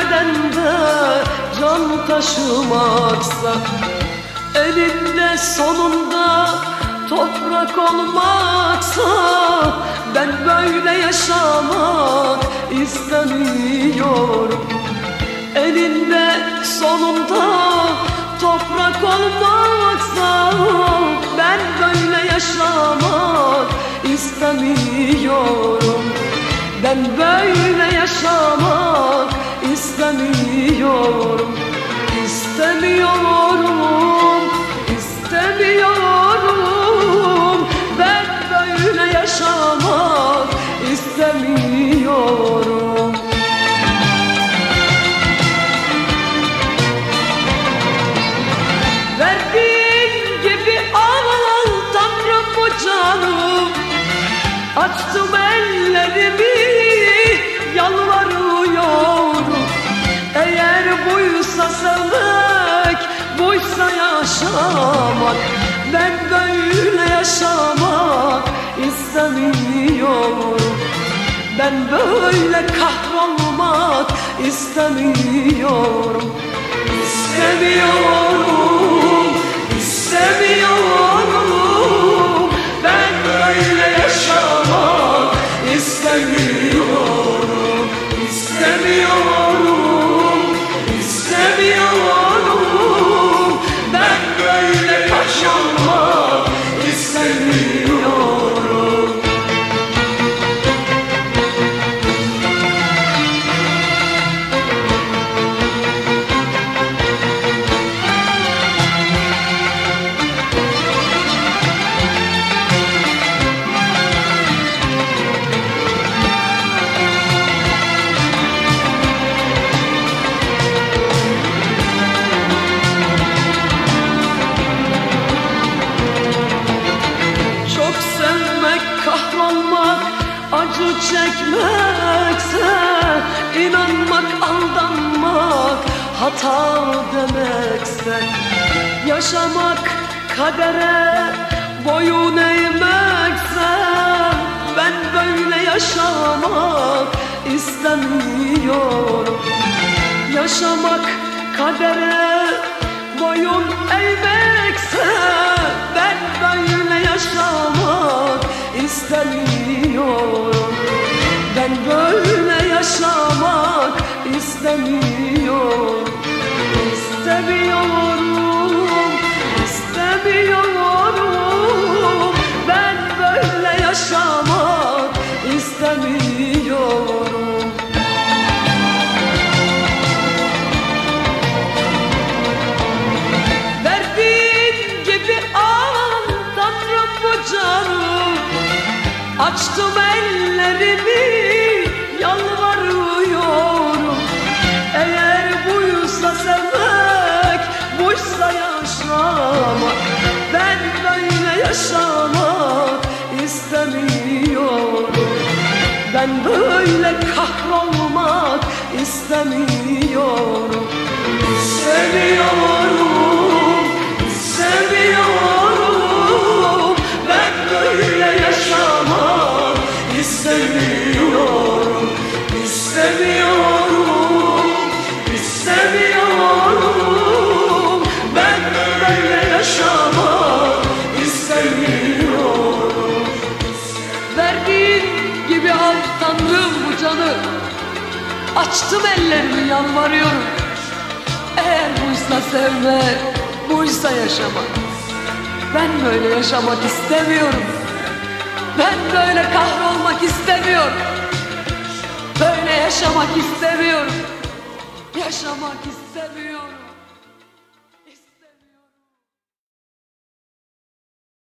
bedende can taşımaksa, elinde sonunda toprak olmaksa, ben böyle yaşamak istemiyorum. Elinde sonunda toprak olmaksa, ben böyle yaşamak istemiyorum. Ben böyle yaşamak istemiyorum. İstemiyorum, istemiyorum. Ben böyle yaşamak istemiyorum. Verdiğin gibi al Tanrım bu canı. Açtım ellerimi, yalvarıyorum. Eğer buysa sevmek, buysa yaşamak, ben böyle yaşamak istemiyorum. Ben böyle kahrolmak istemiyorum. İstemiyorum, istemiyorum. Ben böyle yaşamak istemiyorum. İstemiyorum, istemiyorum. Ben böyle yaşamak istemiyorum. Acı çekmekse, inanmak, aldanmak, hata demekse, yaşamak kadere boyun eğmekse, ben böyle yaşamak istemiyorum. Yaşamak kadere boyun eğmekse, ben böyle yaşamak istemiyorum. Ben böyle yaşamak istemiyorum. İstemiyorum, istemiyorum. Ben böyle yaşamak istemiyorum. Verdiğin gibi al Tanrım bu canı. Açtım ellerimi, yalvarıyorum. Eğer buysa sevmek, buysa yaşamak, ben böyle yaşamak istemiyorum. Ben böyle kahrolmak istemiyorum. İstemiyorum, istemiyorum. Ben böyle yaşamak istemiyorum. İstemiyorum, istemiyorum. Ben böyle yaşamak istemiyorum. Verdiğin gibi al Tanrım bu canı. Açtım ellerimi, yalvarıyorum. Eğer buysa sevmek, buysa yaşamak, ben böyle yaşamak istemiyorum. Ben böyle kahrolmak istemiyorum. Böyle yaşamak istemiyorum. Yaşamak istemiyorum.